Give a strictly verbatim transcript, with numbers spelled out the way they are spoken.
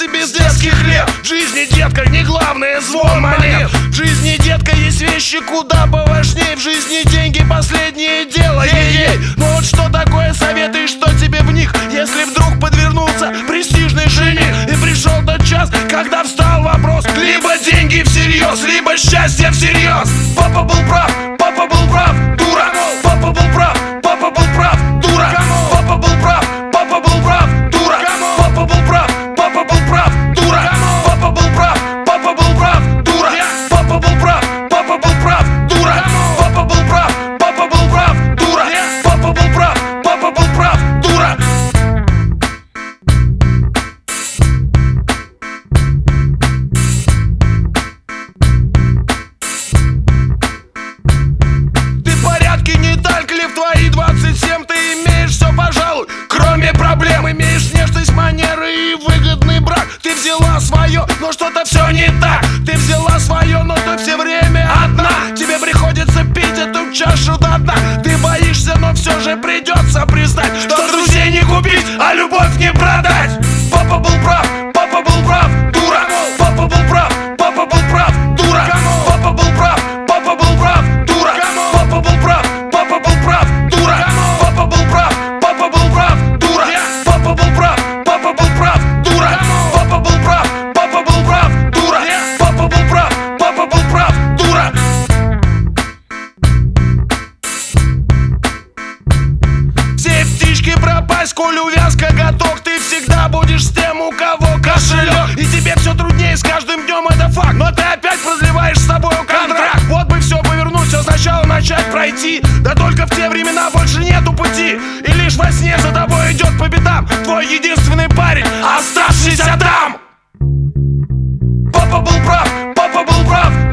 и без детских лет. В жизни, детка, не главное звон монет. В жизни, детка, есть вещи куда поважнее. В жизни деньги последнее дело, ей-ей. Но вот что такое советы и что тебе в них, если вдруг подвернулся престижный жених? И пришел тот час, когда встал вопрос: либо деньги всерьез, либо счастье всерьез. Папа был прав, папа был прав, дура. Папа был прав, папа был прав, дура. Папа был прав, папа был прав, дура. Папа был прав, папа был прав, дура. Папа был прав, папа был прав, дура. Папа был прав, папа был прав, дура. Папа был прав, папа был прав, дура. Папа был прав, папа был прав, дура. Ты в порядке, не так ли в твои двадцать семь? Ты имеешь все, пожалуй, кроме проблем. Имеешь внешность, манеры и выгодный брак. Ты взяла свое, но что-то все не так. Ты взяла свое, но ты все время одна. Тебе приходится пить эту чашу до дна. Ты боишься, но все же придется признать, что друзей не купить, а любовь не продать. Папа был прав, папа был прав, дура. Папа был прав, папа был прав, дура. Папа был прав, папа был прав, дура. Папа был прав, папа был прав, дура. Папа был прав, папа был прав, дура. Папа был прав, папа был прав, дура. Папа был прав, папа был прав, дура. Папа был прав, папа был прав, дура. Все птички пропасть, коль увязка готов. Ты всегда будешь с тем, у кого кошелек. И тебе все труднее с каждым днем, это факт. Но ты опять продлеваешь с собой контракт. Вот бы все повернуть, все сначала начать пройти. Да только в те времена больше нету пути. И лишь во сне за тобой идет по пятам твой единственный парень, оставшийся там. Папа был прав, папа был прав,